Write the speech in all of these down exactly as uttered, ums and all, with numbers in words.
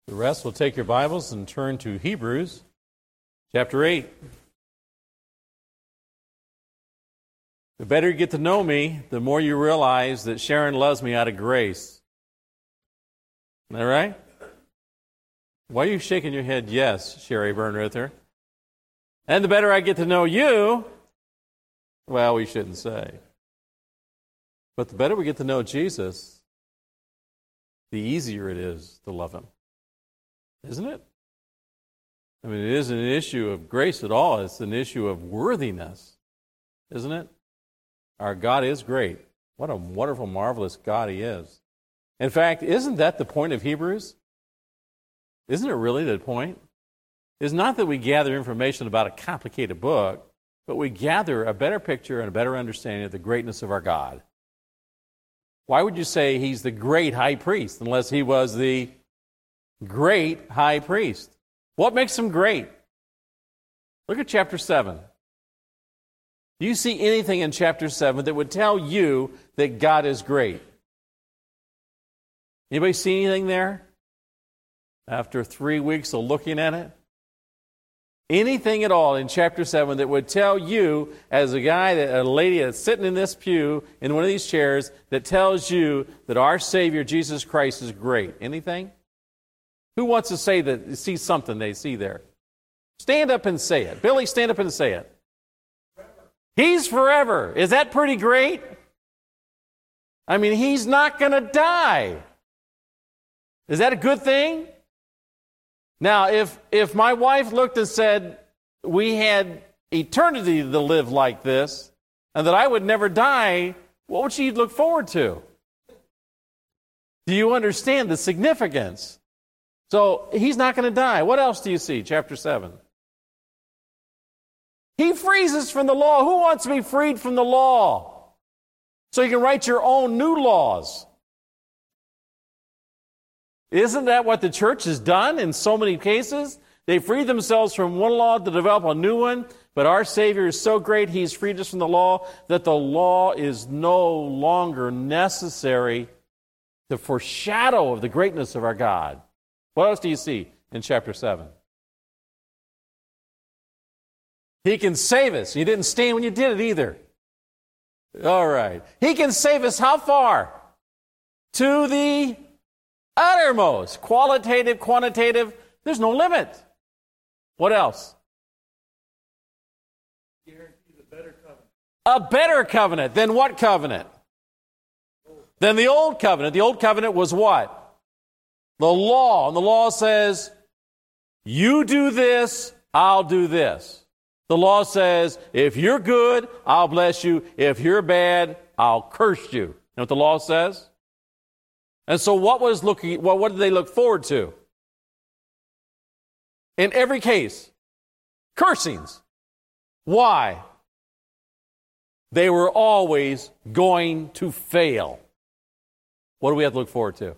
The rest will take your Bibles and turn to Hebrews chapter eight. The better you get to know me, the more you realize that Sharon loves me out of grace. Isn't that right? Why are you shaking your head? Yes, Sherry Bernrither. And the better I get to know you, well, we shouldn't say. But the better we get to know Jesus, the easier it is to love him. Isn't it? I mean, it isn't an issue of grace at all. It's an issue of worthiness. Isn't it? Our God is great. What a wonderful, marvelous God he is. In fact, isn't that the point of Hebrews? Isn't it really the point? It's not that we gather information about a complicated book, but we gather a better picture and a better understanding of the greatness of our God. Why would you say he's the great high priest unless he was the great high priest? What makes him great? Look at chapter seven. Do you see anything in chapter seven that would tell you that God is great? Anybody see anything there? After three weeks of looking at it? Anything at all in chapter seven that would tell you, as a guy, that a lady that's sitting in this pew, in one of these chairs, that tells you that our Savior, Jesus Christ, is great? Anything? Who wants to say that, see something they see there? Stand up and say it. Billy, stand up and say it. He's forever. Is that pretty great? I mean, he's not going to die. Is that a good thing? Now, if if my wife looked and said we had eternity to live like this, and that I would never die, what would she look forward to? Do you understand the significance? So, he's not going to die. What else do you see? Chapter seven. He frees us from the law. Who wants to be freed from the law? So you can write your own new laws. Isn't that what the church has done in so many cases? They freed themselves from one law to develop a new one, but our Savior is so great, he's freed us from the law, that the law is no longer necessary to foreshadow of the greatness of our God. What else do you see in chapter seven? He can save us. You didn't stand when you did it either. All right. He can save us how far? To the uttermost. Qualitative, quantitative. There's no limit. What else? Guarantees a better covenant. A better covenant. Than what covenant? Than the old covenant. The old covenant was what? The law. And the law says, you do this, I'll do this. The law says, if you're good, I'll bless you. If you're bad, I'll curse you. You know what the law says? And so what was looking, well, what did they look forward to? In every case, cursings. Why? They were always going to fail. What do we have to look forward to?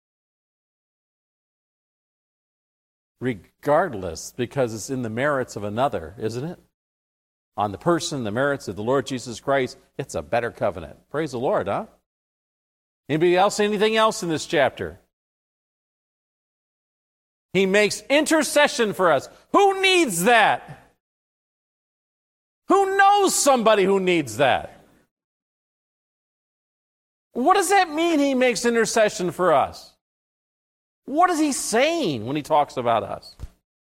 Regardless, because it's in the merits of another, isn't it? On the person, the merits of the Lord Jesus Christ, it's a better covenant. Praise the Lord, huh? Anybody else see anything else in this chapter? He makes intercession for us. Who needs that? Who knows somebody who needs that? What does that mean, he makes intercession for us? What is he saying when he talks about us?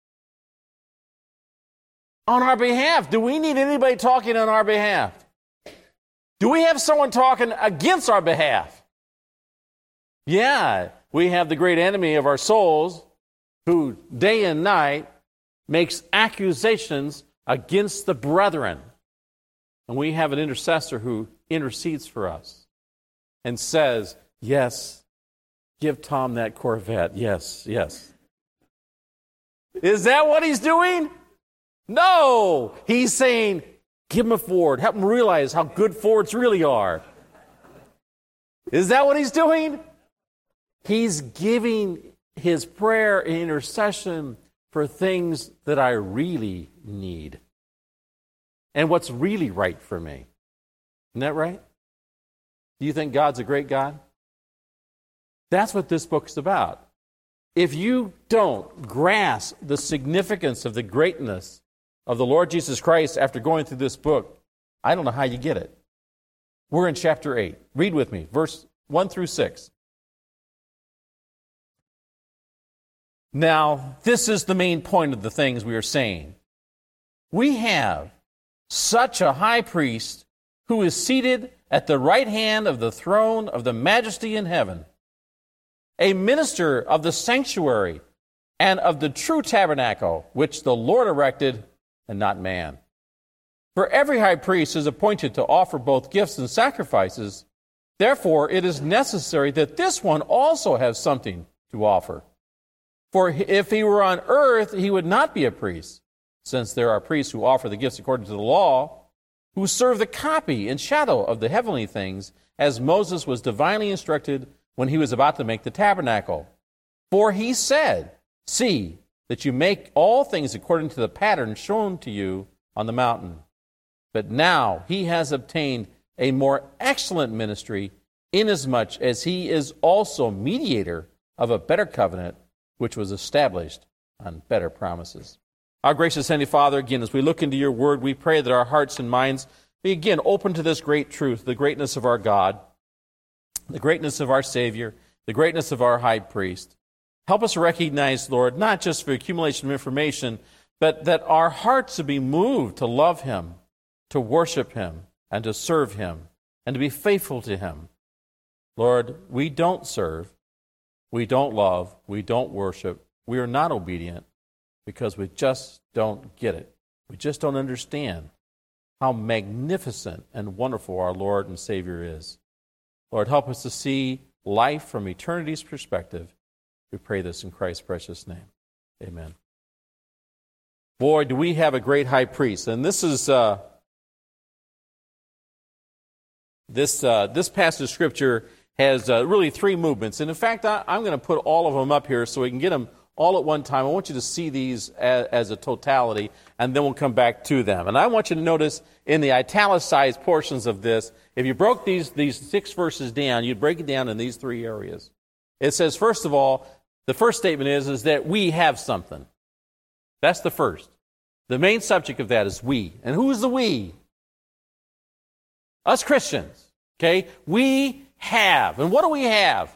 On our behalf. Do we need anybody talking on our behalf? Do we have someone talking against our behalf? Yeah, we have the great enemy of our souls who day and night makes accusations against the brethren. And we have an intercessor who intercedes for us and says, yes, give Tom that Corvette. Yes, yes. Is that what he's doing? No. He's saying, give him a Ford. Help him realize how good Fords really are. Is that what he's doing? He's giving his prayer and intercession for things that I really need. And what's really right for me. Isn't that right? Do you think God's a great God? That's what this book's about. if you don't grasp the significance of the greatness of the Lord Jesus Christ after going through this book, I don't know how you get it. We're in chapter eight. Read with me, verse one through six. Now, this is the main point of the things we are saying. We have such a high priest who is seated at the right hand of the throne of the majesty in heaven, a minister of the sanctuary and of the true tabernacle, which the Lord erected and not man. For every high priest is appointed to offer both gifts and sacrifices. Therefore, it is necessary that this one also have something to offer. For if he were on earth, he would not be a priest, since there are priests who offer the gifts according to the law, who serve the copy and shadow of the heavenly things, as Moses was divinely instructed when he was about to make the tabernacle. For he said, "See, that you make all things according to the pattern shown to you on the mountain." But now he has obtained a more excellent ministry, inasmuch as he is also mediator of a better covenant, which was established on better promises. Our gracious Heavenly Father, again, as we look into your word, we pray that our hearts and minds be again open to this great truth, the greatness of our God, the greatness of our Savior, the greatness of our high priest. Help us recognize, Lord, not just for accumulation of information, but that our hearts would be moved to love him, to worship him, and to serve him, and to be faithful to him. Lord, we don't serve, we don't love, we don't worship, we are not obedient because we just don't get it. We just don't understand how magnificent and wonderful our Lord and Savior is. Lord, help us to see life from eternity's perspective. We pray this in Christ's precious name. Amen. Boy, do we have a great high priest. And this is uh, this uh, this passage of Scripture has uh, really three movements. And in fact, I, I'm going to put all of them up here so we can get them all at one time. I want you to see these as, as a totality, and then we'll come back to them. And I want you to notice in the italicized portions of this, if you broke these, these six verses down, you'd break it down in these three areas. It says, first of all, the first statement is, is that we have something. That's the first. The main subject of that is we. And who's the we? Us Christians. Okay? We have. And what do we have?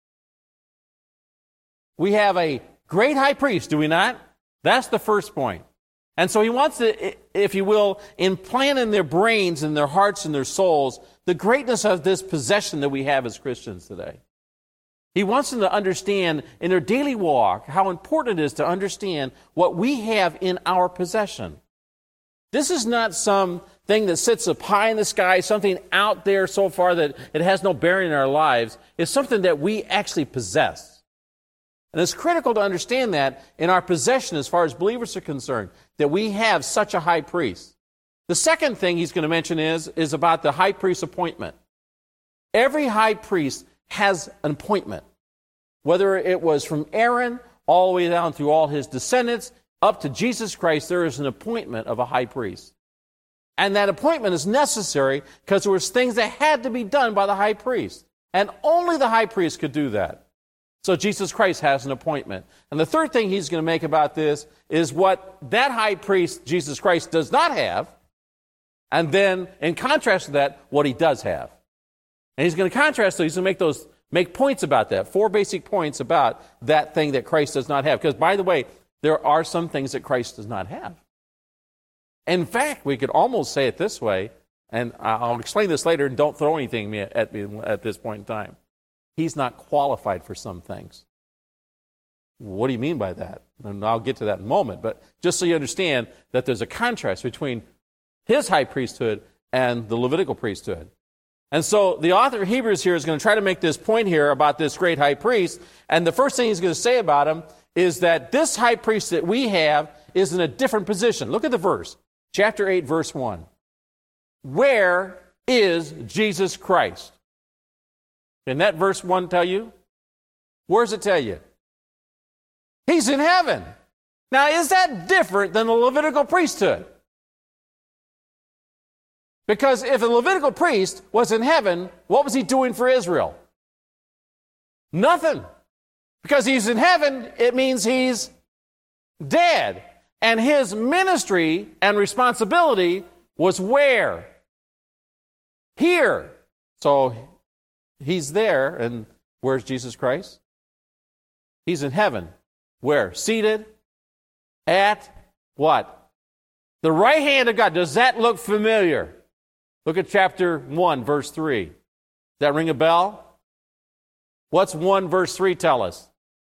We have a great high priest, do we not? That's the first point. And so he wants to, if you will, implant in their brains and their hearts and their souls the greatness of this possession that we have as Christians today. He wants them to understand in their daily walk how important it is to understand what we have in our possession. This is not some thing that sits up high in the sky, something out there so far that it has no bearing in our lives. It's something that we actually possess. And it's critical to understand that in our possession as far as believers are concerned, that we have such a high priest. The second thing he's going to mention is, is about the high priest appointment. Every high priest has an appointment. Whether it was from Aaron all the way down through all his descendants, up to Jesus Christ, there is an appointment of a high priest. And that appointment is necessary because there was things that had to be done by the high priest. And only the high priest could do that. So Jesus Christ has an appointment. And the third thing he's going to make about this is what that high priest, Jesus Christ, does not have. And then, in contrast to that, what he does have. And he's going to contrast, so he's going to make those make points about that. Four basic points about that thing that Christ does not have. Because, by the way, there are some things that Christ does not have. In fact, we could almost say it this way, and I'll explain this later, and don't throw anything at me at this point in time. He's not qualified for some things. What do you mean by that? And I'll get to that in a moment. But just so you understand that there's a contrast between his high priesthood and the Levitical priesthood. And so the author of Hebrews here is going to try to make this point here about this great high priest. And the first thing he's going to say about him is that this high priest that we have is in a different position. Look at the verse. Chapter eight, verse one. Where is Jesus Christ? Can that verse one tell you? Where does it tell you? He's in heaven. Now, is that different than the Levitical priesthood? Because if a Levitical priest was in heaven, what was he doing for Israel? Nothing. Because he's in heaven, it means he's dead. And his ministry and responsibility was where? Here. So he's there, and where's Jesus Christ? He's in heaven. Where? Seated at what? The right hand of God. Does that look familiar? Look at chapter one, verse three. Does that ring a bell? What's one verse three tell us?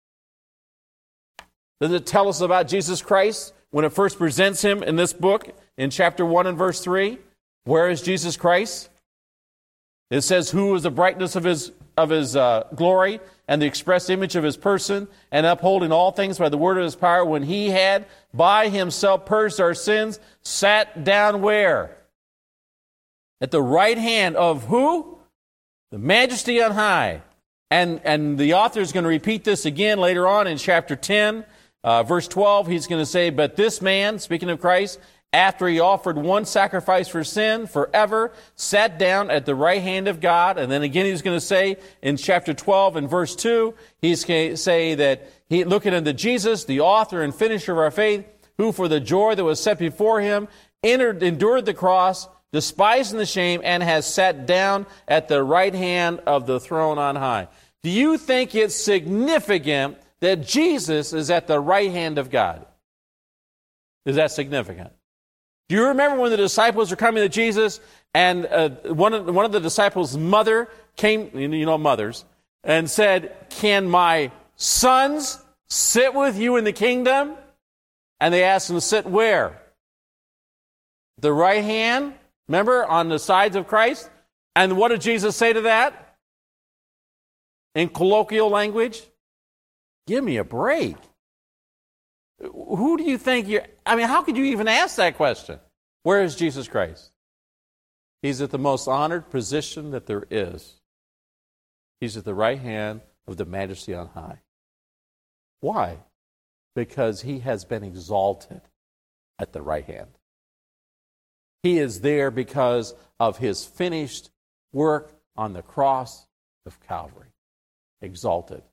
Does it tell us about Jesus Christ when it first presents him in this book in chapter one and verse three? Where is Jesus Christ? It says, who is the brightness of his of his uh, glory and the express image of his person, and upholding all things by the word of his power, when he had by himself purged our sins, sat down where? At the right hand of who? The Majesty on high. And, and the author is going to repeat this again later on in chapter ten, uh, verse twelve. He's going to say, but this man, speaking of Christ, after he offered one sacrifice for sin forever, sat down at the right hand of God. And then again he's going to say in chapter twelve and verse two, he's going to say that he, looking unto Jesus, the author and finisher of our faith, who for the joy that was set before him, entered, endured the cross, despising the shame, and has sat down at the right hand of the throne on high. Do you think it's significant that Jesus is at the right hand of God? Is that significant? Do you remember when the disciples were coming to Jesus, and uh, one of one of the disciples' mother came, you know, mothers, and said, "Can my sons sit with you in the kingdom?" And they asked him to sit where? The right hand, remember, on the sides of Christ. And what did Jesus say to that? In colloquial language, give me a break. Who do you think you're... I mean, how could you even ask that question? Where is Jesus Christ? He's at the most honored position that there is. He's at the right hand of the Majesty on high. Why? Because he has been exalted at the right hand. He is there because of his finished work on the cross of Calvary. Exalted.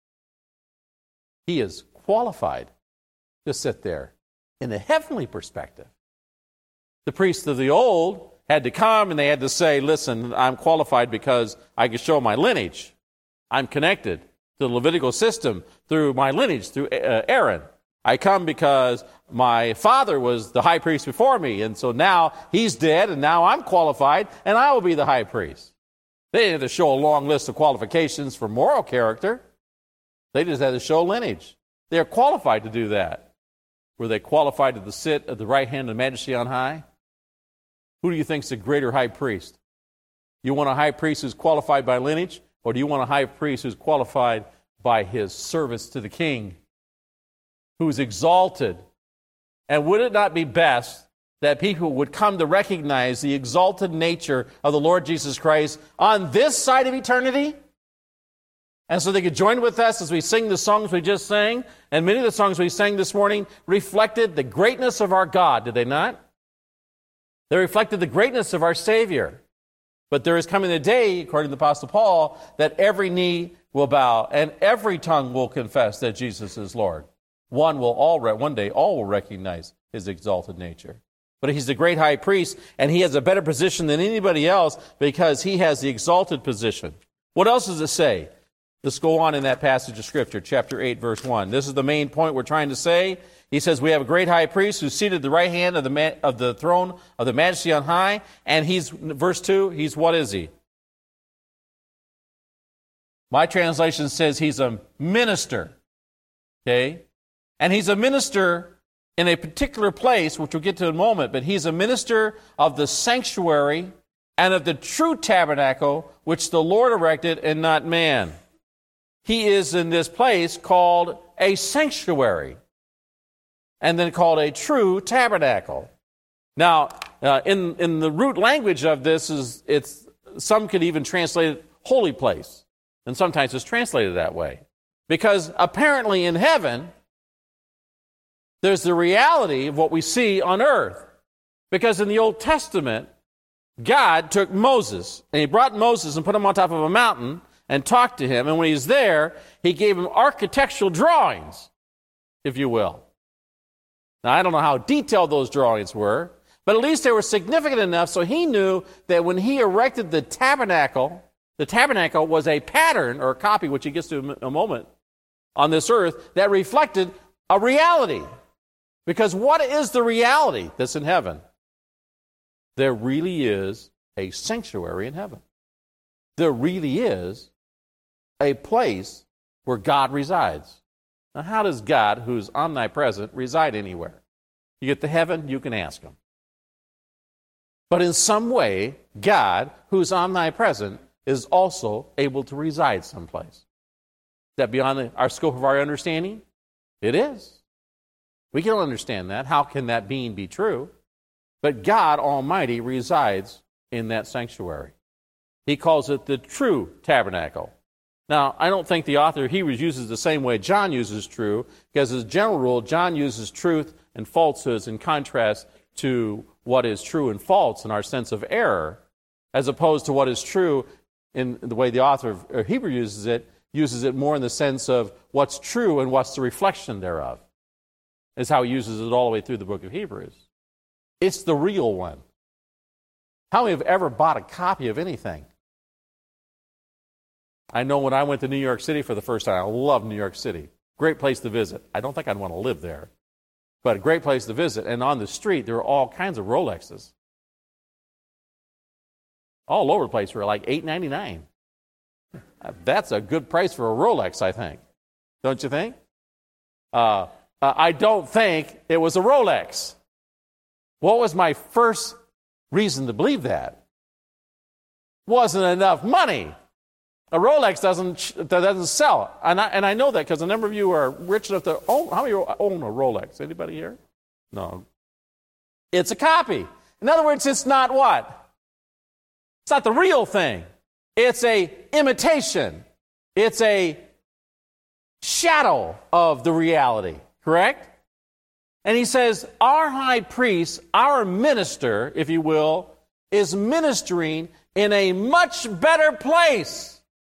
He is qualified to sit there in a heavenly perspective. The priests of the old had to come and they had to say, listen, I'm qualified because I can show my lineage. I'm connected to the Levitical system through my lineage, through uh, Aaron. I come because my father was the high priest before me, and so now he's dead, and now I'm qualified, and I will be the high priest. They didn't have to show a long list of qualifications for moral character. They just had to show lineage. They are qualified to do that. Were they qualified to sit at the right hand of the Majesty on high? Who do you think is the greater high priest? You want a high priest who's qualified by lineage, or do you want a high priest who's qualified by his service to the king, who's exalted? And would it not be best that people would come to recognize the exalted nature of the Lord Jesus Christ on this side of eternity? And so they could join with us as we sing the songs we just sang, and many of the songs we sang this morning reflected the greatness of our God, did they not? They reflected the greatness of our Savior. But there is coming a day, according to the Apostle Paul, that every knee will bow and every tongue will confess that Jesus is Lord. One will all re- one day all will recognize his exalted nature. But he's the great high priest, and he has a better position than anybody else because he has the exalted position. What else does it say? Let's go on in that passage of Scripture, chapter eight, verse one. This is the main point we're trying to say. He says, we have a great high priest who's seated at the right hand of the ma- of the throne of the Majesty on high. And he's, verse two, he's, what is he? My translation says he's a minister. Okay? And he's a minister in a particular place, which we'll get to in a moment, but he's a minister of the sanctuary and of the true tabernacle, which the Lord erected and not man. He is in this place called a sanctuary, and then called a true tabernacle. Now, uh, in, in the root language of this, is it's some could even translate it holy place, and sometimes it's translated that way. Because apparently in heaven, there's the reality of what we see on earth. Because in the Old Testament, God took Moses, and he brought Moses and put him on top of a mountain, and talked to him. And when he's there, he gave him architectural drawings, if you will. Now, I don't know how detailed those drawings were, but at least they were significant enough so he knew that when he erected the tabernacle, the tabernacle was a pattern or a copy, which he gets to in a moment, on this earth that reflected a reality. Because what is the reality that's in heaven? There really is a sanctuary in heaven. There really is a place where God resides. Now, how does God, who's omnipresent, reside anywhere? You get to heaven, you can ask him. But in some way, God, who's omnipresent, is also able to reside someplace. Is that beyond the, our scope of our understanding? It is. We can understand that. How can that being be true? But God Almighty resides in that sanctuary. He calls it the true tabernacle. Now, I don't think the author of Hebrews uses the same way John uses true, because as a general rule, John uses truth and falsehoods in contrast to what is true and false in our sense of error, as opposed to what is true in the way the author of Hebrews uses it, uses it more in the sense of what's true and what's the reflection thereof, is how he uses it all the way through the book of Hebrews. It's the real one. How many have ever bought a copy of anything? I know when I went to New York City for the first time, I love New York City. Great place to visit. I don't think I'd want to live there, but a great place to visit. And on the street, there were all kinds of Rolexes. All over the place for like eight ninety-nine. That's a good price for a Rolex, I think. Don't you think? Uh, I don't think it was a Rolex. What was my first reason to believe that? Wasn't enough money. A Rolex doesn't doesn't sell, and I and I know that because a number of you are rich enough to own. How many own a Rolex? Anybody here? No. It's a copy. In other words, it's not what? It's not the real thing. It's a imitation. It's a shadow of the reality. Correct? And he says, our high priest, our minister, if you will, is ministering in a much better place.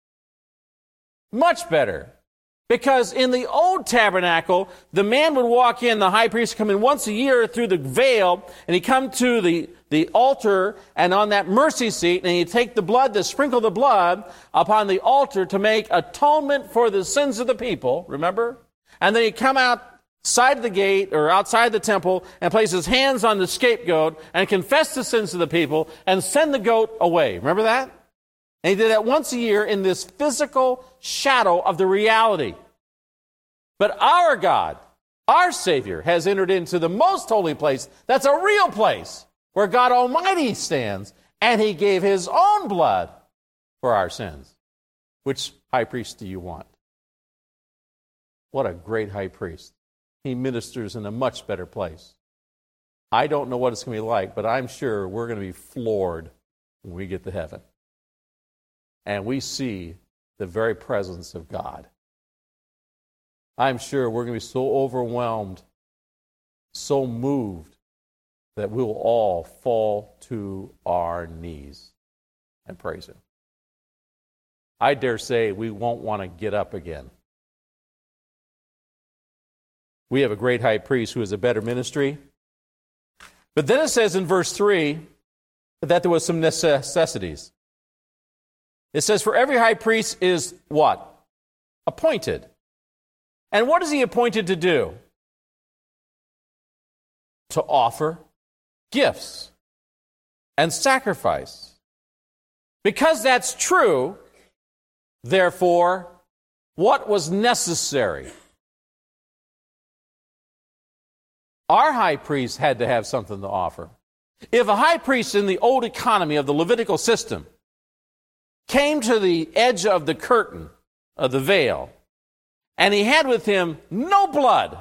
Much better. Because in the old tabernacle, the man would walk in, the high priest would come in once a year through the veil, and he'd come to the, the altar, and on that mercy seat, and he'd take the blood, to sprinkle the blood upon the altar to make atonement for the sins of the people, remember? And then he'd come outside the gate, or outside the temple, and place his hands on the scapegoat, and confess the sins of the people, and send the goat away. Remember that? And he did that once a year in this physical shadow of the reality. But our God, our Savior, has entered into the most holy place. That's a real place where God Almighty stands. And he gave his own blood for our sins. Which high priest do you want? What a great high priest. He ministers in a much better place. I don't know what it's going to be like, but I'm sure we're going to be floored when we get to heaven. And we see the very presence of God. I'm sure we're going to be so overwhelmed, so moved, that we'll all fall to our knees and praise him. I dare say we won't want to get up again. We have a great high priest who has a better ministry. But then it says in verse three that there was some necessities. It says, for every high priest is what? Appointed. And what is he appointed to do? To offer gifts and sacrifice. Because that's true, therefore, what was necessary? Our high priest had to have something to offer. If a high priest in the old economy of the Levitical system came to the edge of the curtain, of the veil, and he had with him no blood,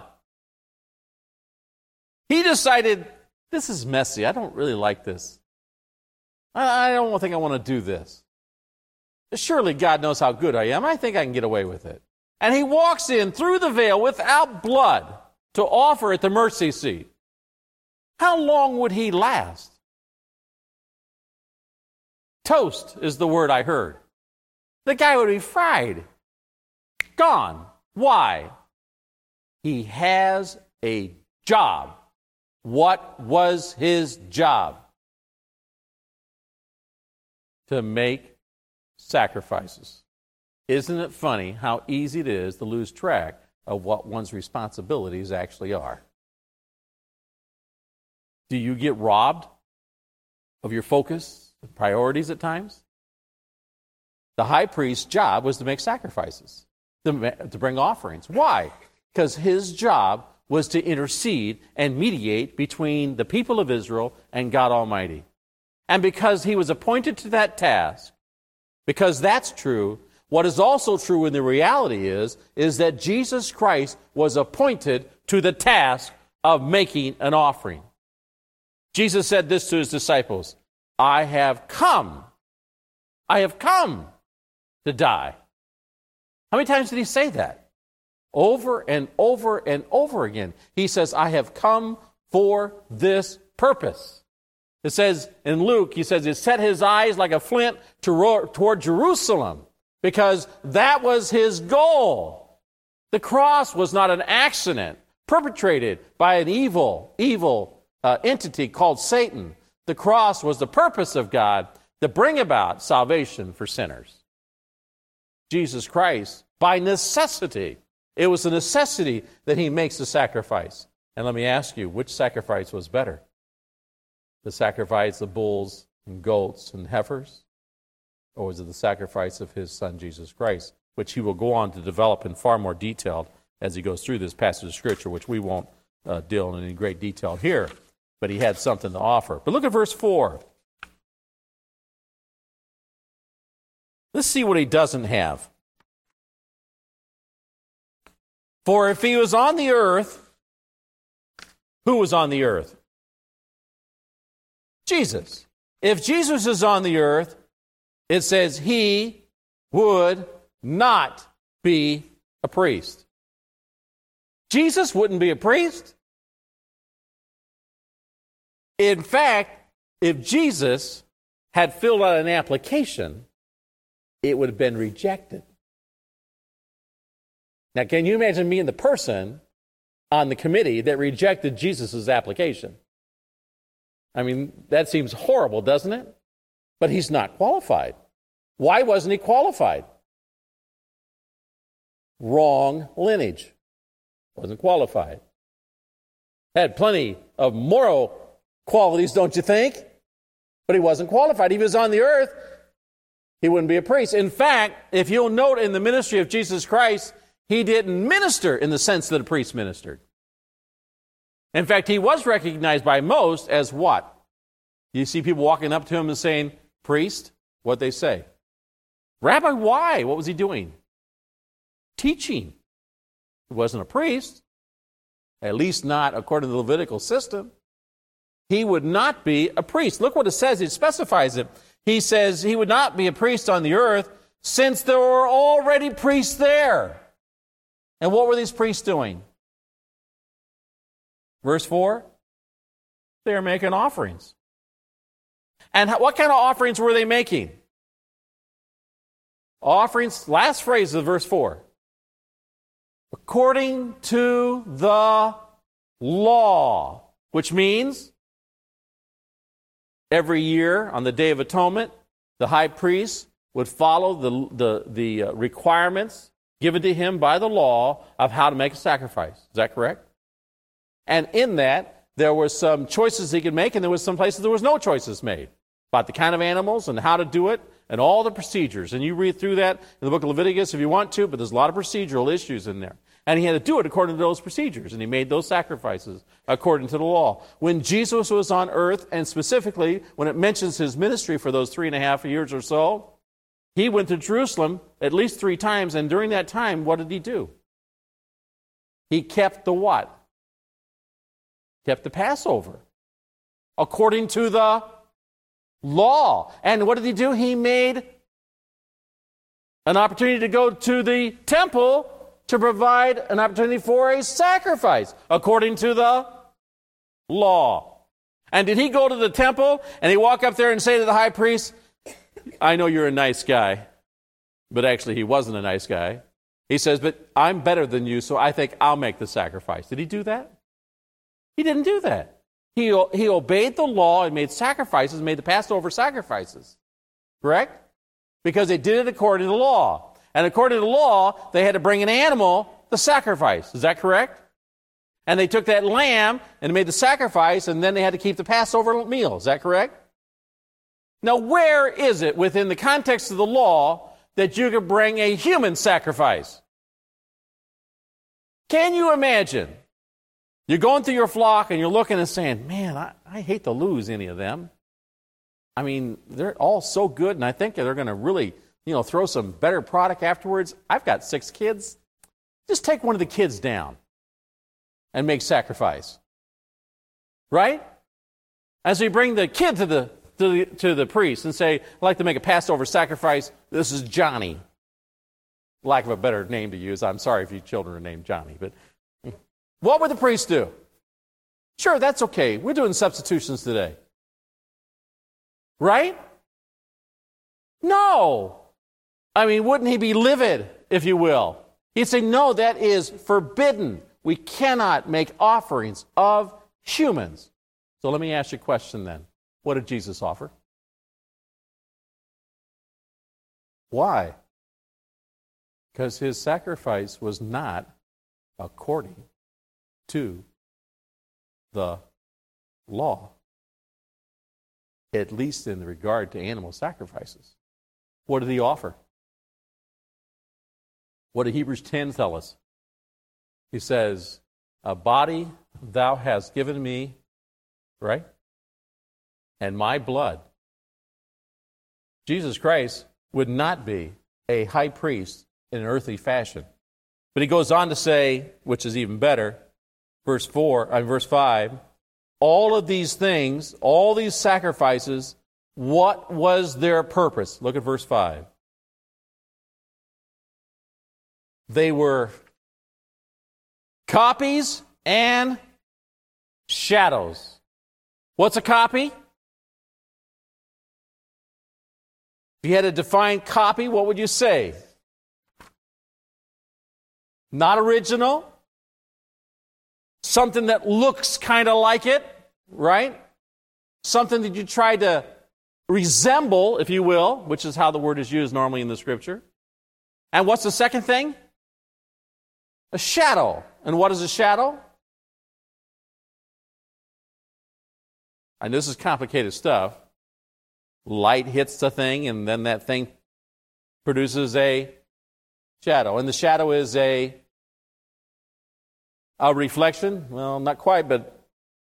he decided, this is messy. I don't really like this. I, I don't think I want to do this. Surely God knows how good I am. I think I can get away with it. And he walks in through the veil without blood to offer at the mercy seat. How long would he last? Toast is the word I heard. the guy would be fried. Gone. Why? He has a job. What was his job? To make sacrifices. Isn't it funny how easy it is to lose track of what one's responsibilities actually are? Do you get robbed of your focus and priorities at times? The high priest's job was to make sacrifices, to, to bring offerings. Why? Because his job was to intercede and mediate between the people of Israel and God Almighty. And because he was appointed to that task, because that's true, what is also true in the reality is, is that Jesus Christ was appointed to the task of making an offering. Jesus said this to his disciples, I have come, I have come to die. How many times did he say that? Over and over and over again. He says, I have come for this purpose. It says in Luke, he says, he set his eyes like a flint to ro- toward Jerusalem, because that was his goal. The cross was not an accident perpetrated by an evil, evil uh, entity called Satan. The cross was the purpose of God to bring about salvation for sinners. Jesus Christ, by necessity, it was a necessity that he makes the sacrifice. And let me ask you, which sacrifice was better? The sacrifice of bulls and goats and heifers? Or was it the sacrifice of his son, Jesus Christ, which he will go on to develop in far more detail as he goes through this passage of Scripture, which we won't uh, deal in any great detail here. But he had something to offer. But look at verse four. Let's see what he doesn't have. For if he was on the earth, who was on the earth? Jesus. If Jesus is on the earth, it says he would not be a priest. Jesus wouldn't be a priest. In fact, if Jesus had filled out an application, it would have been rejected. Now, can you imagine being the person on the committee that rejected Jesus' application? I mean, that seems horrible, doesn't it? But he's not qualified. Why wasn't he qualified? Wrong lineage. Wasn't qualified. Had plenty of moral qualities, don't you think? But he wasn't qualified. If he was on the earth, he wouldn't be a priest. In fact, if you'll note in the ministry of Jesus Christ, he didn't minister in the sense that a priest ministered. In fact, he was recognized by most as what? You see people walking up to him and saying, priest, what'd they say? Rabbi, why? What was he doing? Teaching. He wasn't a priest, at least not according to the Levitical system. He would not be a priest. Look what it says. It specifies it. He says he would not be a priest on the earth since there were already priests there. And what were these priests doing? Verse four, they are making offerings. And what kind of offerings were they making? Offerings, last phrase of verse four. According to the law, which means every year on the Day of Atonement, the high priest would follow the, the, the uh, requirements given to him by the law of how to make a sacrifice. Is that correct? And in that, there were some choices he could make, and there was some places there was no choices made about the kind of animals and how to do it and all the procedures. And you read through that in the book of Leviticus if you want to, but there's a lot of procedural issues in there. And he had to do it according to those procedures, and he made those sacrifices according to the law. When Jesus was on earth, and specifically when it mentions his ministry for those three and a half years or so, he went to Jerusalem at least three times, and during that time, what did he do? He kept the what? Kept the Passover, according to the law. And what did he do? He made an opportunity to go to the temple to provide an opportunity for a sacrifice, according to the law. And did he go to the temple and he walk up there and say to the high priest, I know you're a nice guy. but actually he wasn't a nice guy. He says, but I'm better than you, so I think I'll make the sacrifice. Did he do that? He didn't do that. He, he obeyed the law and made sacrifices, made the Passover sacrifices. Correct? Because they did it according to the law. And according to the law, they had to bring an animal to sacrifice. Is that correct? And they took that lamb and made the sacrifice, and then they had to keep the Passover meal. Is that correct? Now, where is it within the context of the law that you could bring a human sacrifice? Can you imagine? You're going through your flock and you're looking and saying, man, I, I hate to lose any of them. I mean, they're all so good, and I think they're going to really, you know, throw some better product afterwards. I've got six kids. Just take one of the kids down and make sacrifice. Right? As we bring the kid to the to the, to the priest and say, I'd like to make a Passover sacrifice. This is Johnny. Lack of a better name to use. I'm sorry if your children are named Johnny, but what would the priest do? Sure, that's okay. We're doing substitutions today. Right? No. I mean, wouldn't he be livid, if you will? He'd say, no, that is forbidden. We cannot make offerings of humans. So let me ask you a question then. What did Jesus offer? Why? Because his sacrifice was not according to the law, at least in regard to animal sacrifices. What did he offer? What did Hebrews ten tell us? He says, a body thou hast given me, right? And my blood. Jesus Christ would not be a high priest in an earthly fashion. But he goes on to say, which is even better, verse four, uh, verse five, all of these things, all these sacrifices, what was their purpose? Look at verse five. They were copies and shadows. What's a copy? If you had to define copy, what would you say? Not original. Something that looks kind of like it, right? Something that you try to resemble, if you will, which is how the word is used normally in the Scripture. And what's the second thing? A shadow. And what is a shadow? And this is complicated stuff. Light hits the thing, and then that thing produces a shadow. And the shadow is a, a reflection. Well, not quite, but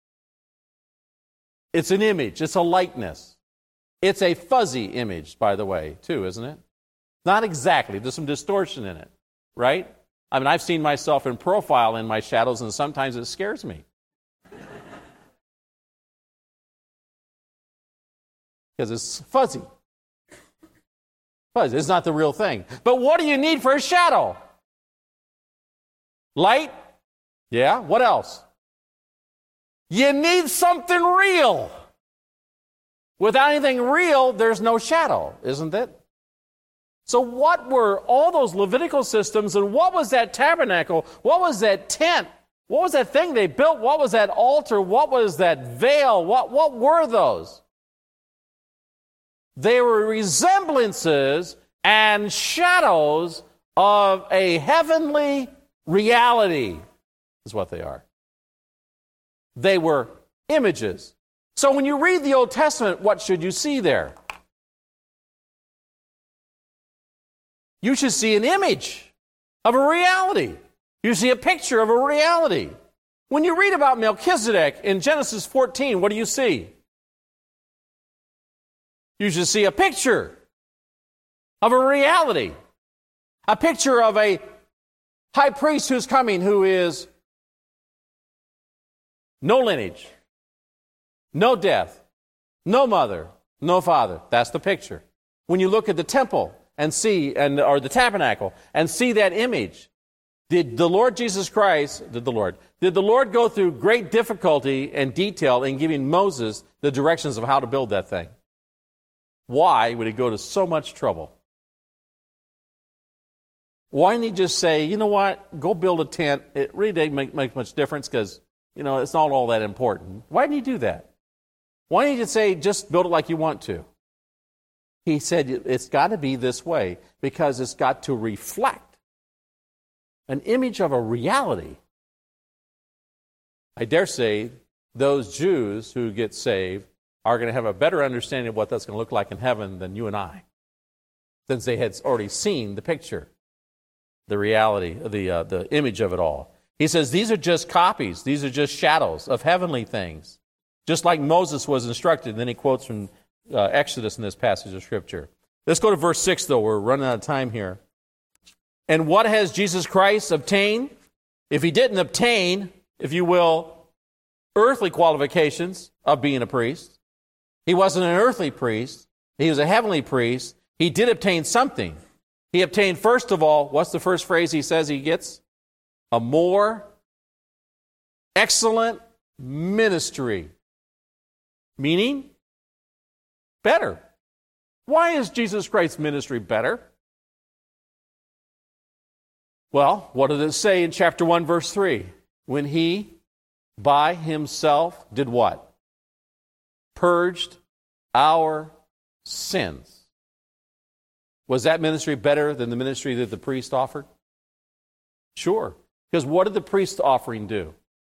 it's an image. It's a likeness. It's a fuzzy image, by the way, too, isn't it? Not exactly. There's some distortion in it, right? I mean, I've seen myself in profile in my shadows, and sometimes it scares me. Because it's fuzzy. Fuzzy. It's not the real thing. But what do you need for a shadow? Light? Yeah. What else? You need something real. Without anything real, there's no shadow, isn't it? So what were all those Levitical systems, and what was that tabernacle? What was that tent? What was that thing they built? What was that altar? What was that veil? What, what were those? They were resemblances and shadows of a heavenly reality, is what they are. They were images. So when you read the Old Testament, what should you see there? You should see an image of a reality. You see a picture of a reality. When you read about Melchizedek in Genesis fourteen, what do you see? You should see a picture of a reality. A picture of a high priest who's coming, who is no lineage, no death, no mother, no father. That's the picture. When you look at the temple and see, and or the tabernacle, and see that image, did the Lord Jesus Christ, did the Lord, did the Lord go through great difficulty and detail in giving Moses the directions of how to build that thing? Why would he go to so much trouble? Why didn't he just say, you know what, go build a tent? It really didn't make, make much difference because, you know, it's not all that important. Why didn't he do that? Why didn't he just say, just build it like you want to? He said, it's got to be this way because it's got to reflect an image of a reality. I dare say those Jews who get saved are going to have a better understanding of what that's going to look like in heaven than you and I, since they had already seen the picture, the reality, the, uh, the image of it all. He says these are just copies. These are just shadows of heavenly things, just like Moses was instructed. And then he quotes from uh, Exodus in this passage of Scripture. Let's go to verse six, though. We're running out of time here. And what has Jesus Christ obtained? If he didn't obtain, if you will, earthly qualifications of being a priest, he wasn't an earthly priest. He was a heavenly priest. He did obtain something. He obtained, first of all, what's the first phrase he says he gets? A more excellent ministry. Meaning, better. Why is Jesus Christ's ministry better? Well, what did it say in chapter one, verse three? When he, by himself, did what? Purged our sins. Was that ministry better than the ministry that the priest offered? Sure. Because what did the priest offering do?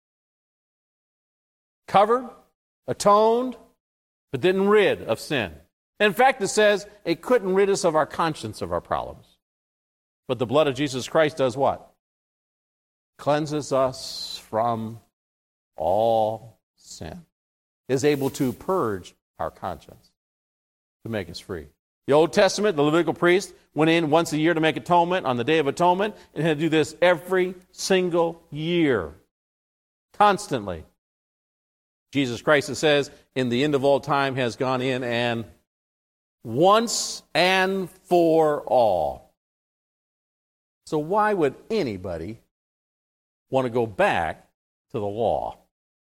Covered, atoned, but didn't rid of sin. In fact, it says it couldn't rid us of our conscience of our problems. But the blood of Jesus Christ does what? Cleanses us from all sin. Is able to purge our conscience to make us free. The Old Testament, the Levitical priest, went in once a year to make atonement on the Day of Atonement and had to do this every single year, constantly. Jesus Christ, it says, in the end of all time has gone in and once and for all. So why would anybody want to go back to the law?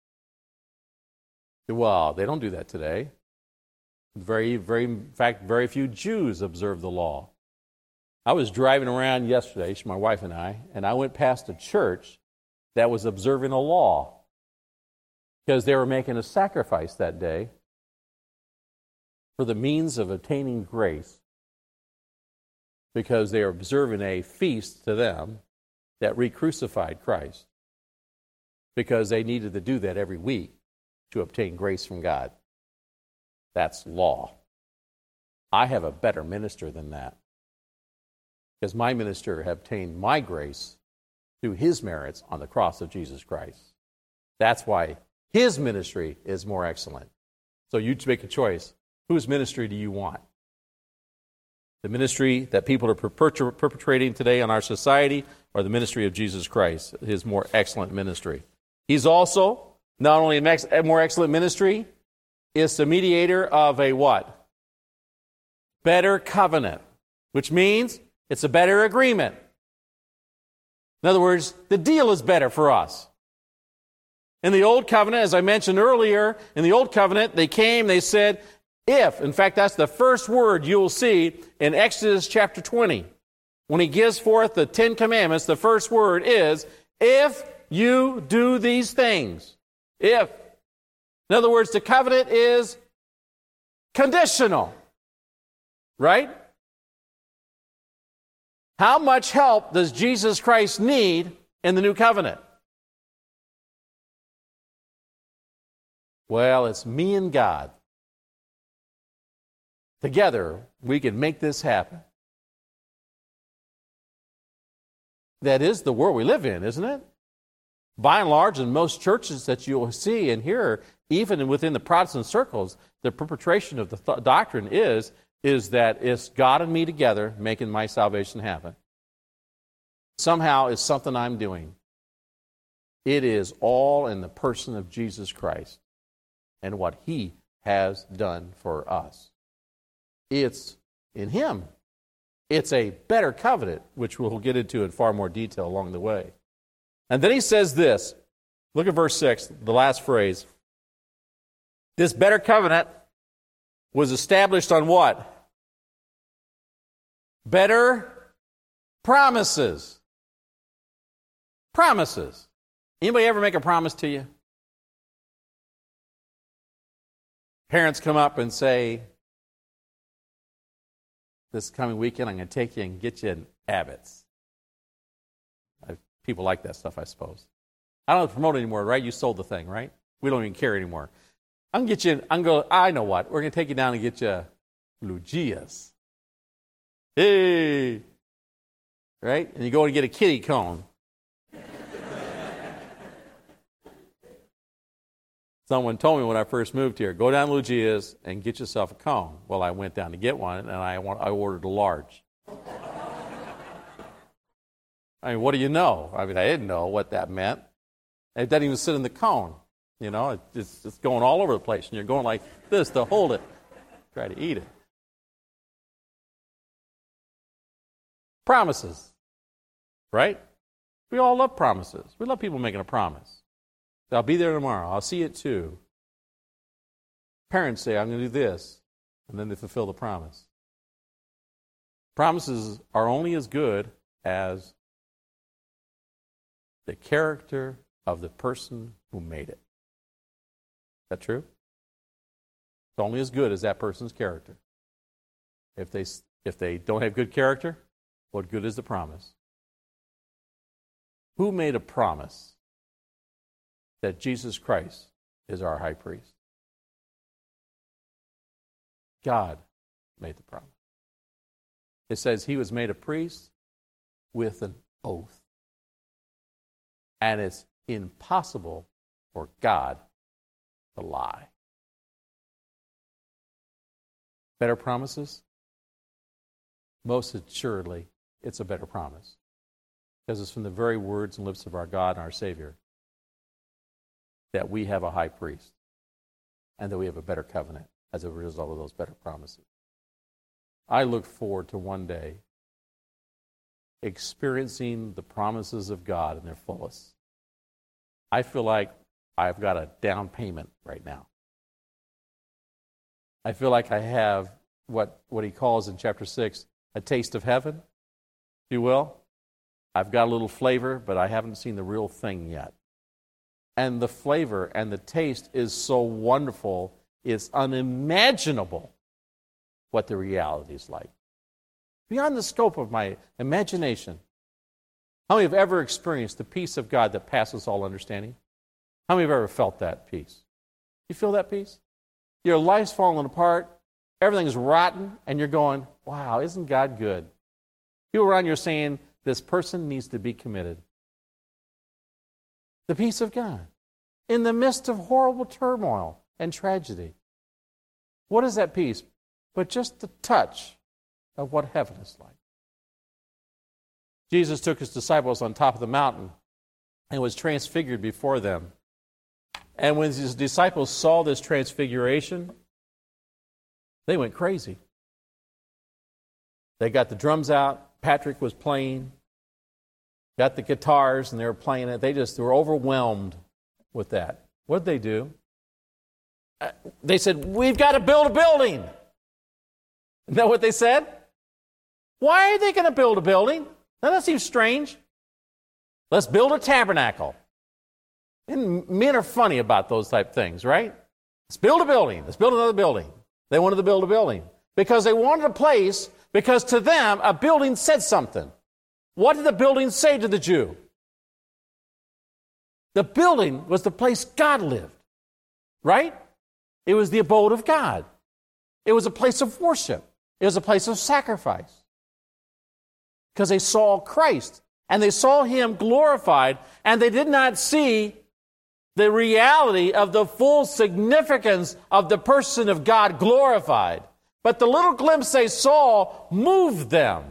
Well, they don't do that today. Very, very, in fact, very few Jews observe the law. I was driving around yesterday, my wife and I, and I went past a church that was observing a law because they were making a sacrifice that day for the means of obtaining grace because they are observing a feast to them that re-crucified Christ because they needed to do that every week to obtain grace from God. That's law. I have a better minister than that because my minister obtained my grace through his merits on the cross of Jesus Christ. That's why his ministry is more excellent. So you make a choice. Whose ministry do you want? The ministry that people are perpetu- perpetrating today on our society or the ministry of Jesus Christ, his more excellent ministry? He's also not only a more excellent ministry, is the mediator of a what? Better covenant, which means it's a better agreement. In other words, the deal is better for us. In the Old Covenant, as I mentioned earlier, in the Old Covenant, they came, they said, if, in fact, that's the first word you will see in Exodus chapter twenty. When he gives forth the Ten Commandments, the first word is, if you do these things. If. In other words, the covenant is conditional. Right? How much help does Jesus Christ need in the new covenant? Well, it's me and God. Together, we can make this happen. That is the world we live in, isn't it? By and large, in most churches that you'll see and hear, even within the Protestant circles, the perpetration of the th- doctrine is, is that it's God and me together making my salvation happen. Somehow it's something I'm doing. It is all in the person of Jesus Christ and what he has done for us. It's in him. It's a better covenant, which we'll get into in far more detail along the way. And then he says this. Look at verse six, the last phrase. This better covenant was established on what? Better Promises. Promises. Anybody ever make a promise to you? Parents come up and say, this coming weekend I'm going to take you and get you an Abbott's. People like that stuff, I suppose. I don't promote it anymore, right? You sold the thing, right? We don't even care anymore. I'm going to get you, I'm going to, I know what. We're going to take you down and get you Luigi's. Hey! Right? And you go and get a kitty cone. Someone told me when I first moved here, go down to Luigi's and get yourself a cone. Well, I went down to get one, and I, I ordered a large. I mean, what do you know? I mean, I didn't know what that meant. It doesn't even sit in the cone. You know, it's, it's going all over the place, and you're going like this to hold it. Try to eat it. Promises, right? We all love promises. We love people making a promise. I'll be there tomorrow. I'll see you at two. Parents say, I'm going to do this, and then they fulfill the promise. Promises are only as good as the character of the person who made it. Is that true? It's only as good as that person's character. If they, if they don't have good character, what good is the promise? Who made a promise that Jesus Christ is our high priest? God made the promise. It says he was made a priest with an oath. And it's impossible for God to lie. Better promises? Most assuredly, it's a better promise. Because it's from the very words and lips of our God and our Savior that we have a high priest and that we have a better covenant as a result of those better promises. I look forward to one day experiencing the promises of God in their fullest. I feel like I've got a down payment right now. I feel like I have what, what he calls in chapter six, a taste of heaven, if you will. I've got a little flavor, but I haven't seen the real thing yet. And the flavor and the taste is so wonderful, it's unimaginable what the reality is like. Beyond the scope of my imagination. How many have ever experienced the peace of God that passes all understanding? How many have ever felt that peace? You feel that peace? Your life's falling apart, everything's rotten, and you're going, wow, isn't God good? People around you are saying, this person needs to be committed. The peace of God in the midst of horrible turmoil and tragedy. What is that peace? But just the touch of what heaven is like. Jesus took his disciples on top of the mountain and was transfigured before them. And when his disciples saw this transfiguration, they went crazy. They got the drums out. Patrick was playing. Got the guitars, and they were playing it. They just were overwhelmed with that. What did they do? Uh, they said, we've got to build a building. Isn't that what they said? Why are they going to build a building? Now, that seems strange. Let's build a tabernacle. And men are funny about those type things, right? Let's build a building. Let's build another building. They wanted to build a building because they wanted a place, because to them, a building said something. What did the building say to the Jew? The building was the place God lived, right? It was the abode of God. It was a place of worship. It was a place of sacrifice. Because they saw Christ, and they saw him glorified, and they did not see the reality of the full significance of the person of God glorified. But the little glimpse they saw moved them.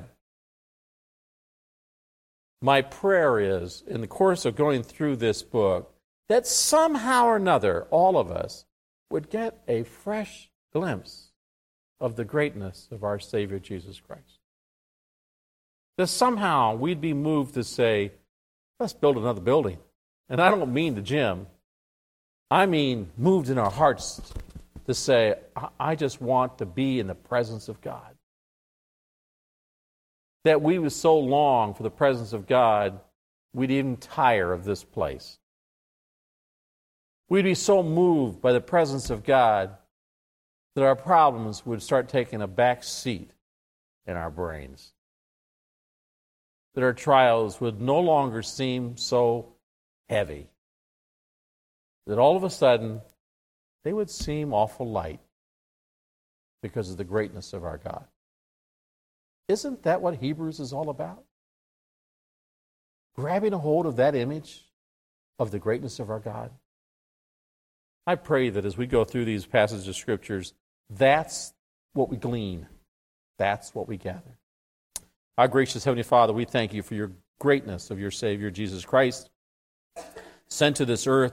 My prayer is, in the course of going through this book, that somehow or another, all of us would get a fresh glimpse of the greatness of our Savior Jesus Christ. That somehow we'd be moved to say, let's build another building. And I don't mean the gym. I mean moved in our hearts to say, I just want to be in the presence of God. that we would so long for the presence of God, we'd even tire of this place. We'd be so moved by the presence of God that our problems would start taking a back seat in our brains. That our trials would no longer seem so heavy. That all of a sudden, they would seem awful light because of the greatness of our God. Isn't that what Hebrews is all about? Grabbing a hold of that image of the greatness of our God. I pray that as we go through these passages of Scriptures, that's what we glean. That's what we gather. Our gracious Heavenly Father, we thank you for your greatness of your Savior, Jesus Christ, sent to this earth,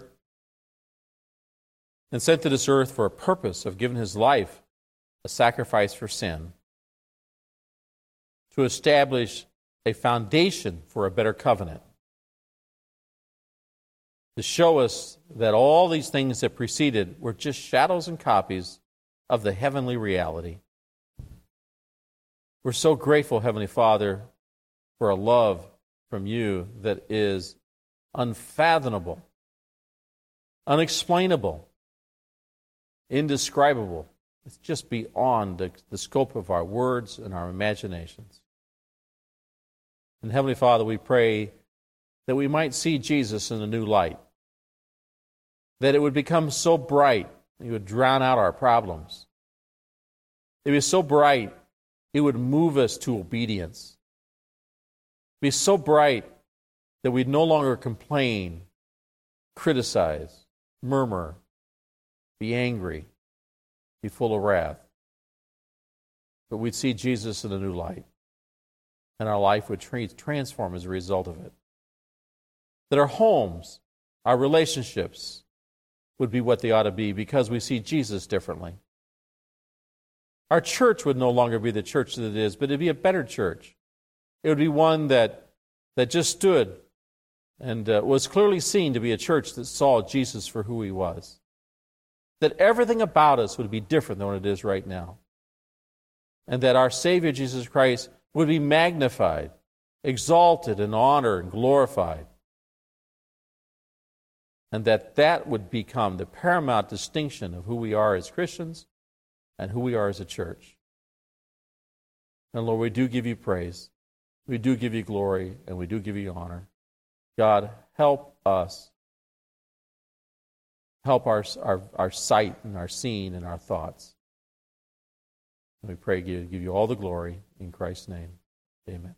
and sent to this earth for a purpose of giving his life a sacrifice for sin, to establish a foundation for a better covenant, to show us that all these things that preceded were just shadows and copies of the heavenly reality. We're so grateful, Heavenly Father, for a love from you that is unfathomable, unexplainable, indescribable. It's just beyond the, the scope of our words and our imaginations. And Heavenly Father, we pray that we might see Jesus in a new light, that it would become so bright, it would drown out our problems. It would be so bright, it would move us to obedience. It would be so bright that we'd no longer complain, criticize, murmur, be angry, be full of wrath. But we'd see Jesus in a new light, and our life would tra- transform as a result of it. That our homes, our relationships would be what they ought to be because we see Jesus differently. Our church would no longer be the church that it is, but it'd be a better church. It would be one that, that just stood and uh, was clearly seen to be a church that saw Jesus for who he was. That everything about us would be different than what it is right now. And that our Savior, Jesus Christ, would be magnified, exalted, and honored, and glorified. And that that would become the paramount distinction of who we are as Christians and who we are as a church. And Lord, we do give you praise. We do give you glory, and we do give you honor. God, help us. Help our, our, our sight and our seeing and our thoughts. And we pray, give, give you all the glory in Christ's name. Amen.